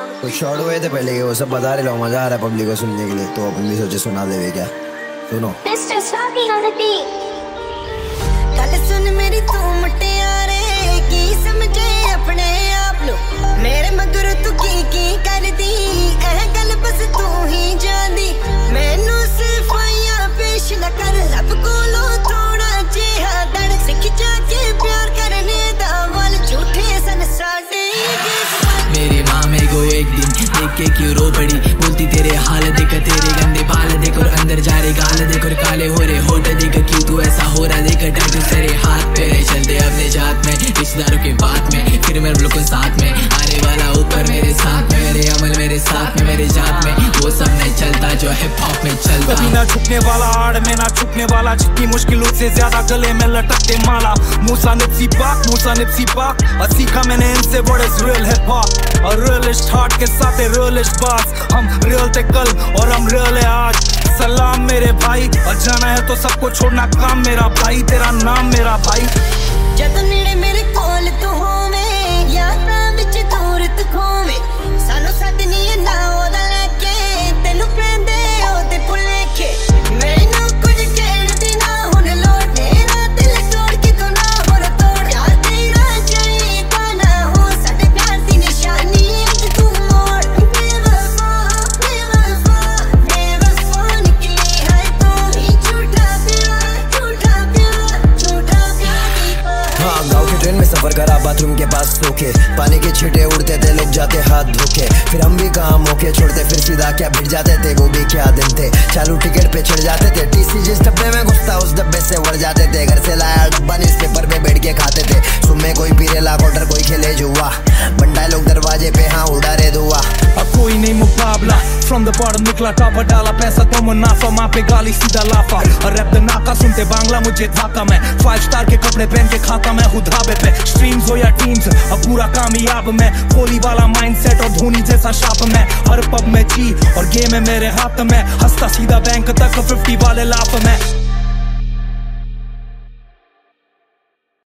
तो शॉर्ट हुए थे पहले के, वो सब बता रहे, लो मजा आ रहा है पब्लिक को सुनने के लिए, तो अपन भी सोचे सुना देवे क्या। सुनो गल सुन मेरी तू मुटियारे की समझे अपने आप लो, मेरे मगर तू की कर दी एह गल बस तू ही जानी, मैनू सिफाइयां पेश न कर रब कोलो थोड़ा जिहा दड़ सिख जाके प्यार करने दा वाल झूठे सन साडे। मेरी माँ मेरे को एक दिन देख के क्यों रो पड़ी, बोलती तेरे हाल देख तेरे गंदे बाल देख और अंदर जा रहे गाल देख और काले हो रहे होठ देख, क्यों तू ऐसा हो रहा देख टैटू तेरे हाथ पे चलते अपने जात में रिश्तेदारों के बात में, फिर मेरे लोगों साथ में आने वाला ऊपर मेरे साथ में, मेरे अमल मेरे साथ में मेरे जात में, वो सब नहीं चलता जो हिप हॉप में चलता। कभी ना झुकने वाला आड़ में ना छुपने वाला, जितनी मुश्किलों से ज्यादा गले में लटकते माला, मूसा निप्सी पाक और सीखा मैंने इनसे बड़े रियल हिप हॉप और रियलिस्ट हार्ट के साथ रियलिस्ट बात, हम रियल थे कल और हम रियल है आज। सलाम मेरे भाई, और जाना है तो सबको छोड़ना काम मेरा भाई, तेरा नाम मेरा भाई। जद नेड़े मेरे कोल तू होवे यादां विच दूर तू खोवे, सानू सदनी है ना ओदा लेके तेनू पैंदे ओदे भुलेखे, मैनू कुछ कहण दी ना हुण लोड़, मेरा दिल तोड़ के तू ना हुण तोड़, यार तेरा चाहीदा ना हो साडे प्यार दी निशानी अज तू मोड़। बेवफा निकली है तू ही, झूठा प्यार। हाँ, गाँव की ट्रेन में सफर करा, बाथरूम के पास सोके, पानी के छींटे उड़ते थे, लोग जाते हाथ धोके, फिर हम भी कहाँ मौके छोड़ते, फिर सीधा क्या भिड़ जाते थे, वो भी क्या दिन थे। चालू टिकट पे चढ़ जाते थे, टीसी जिस डब्बे में घुसता उस डब्बे से उड़ जाते थे, घर से लाया डब्बा न्यूज़पेपर पे बैठ के खाते थे, सुबह कोई पीरे ला क्वार्टर कोई खेले जुआ, बंडा लोग दरवाजे पे हाँ उड़ा रे दुआ। अब कोई नहीं मुकाबला, फ्रॉम द बॉटम निकला टॉप, डाला पैसा तो मुनाफा, माँ पे गाली सीधा लाफा, और रैप द नाका सुनते बांग्ला मुझे धाका, मैं 5 स्टार के कपड़े पहन के खाता मैं हूँ धाबे पे, स्ट्रीम्स हो या टीम्स अब पूरा कामयाब मैं, कोहली वाला माइंडसेट और धोनी जैसा शाप मैं, हर पब में जी और गेम है मेरे हाथ में, हंसता सीधा बैंक तक 50 वाले लाफ में।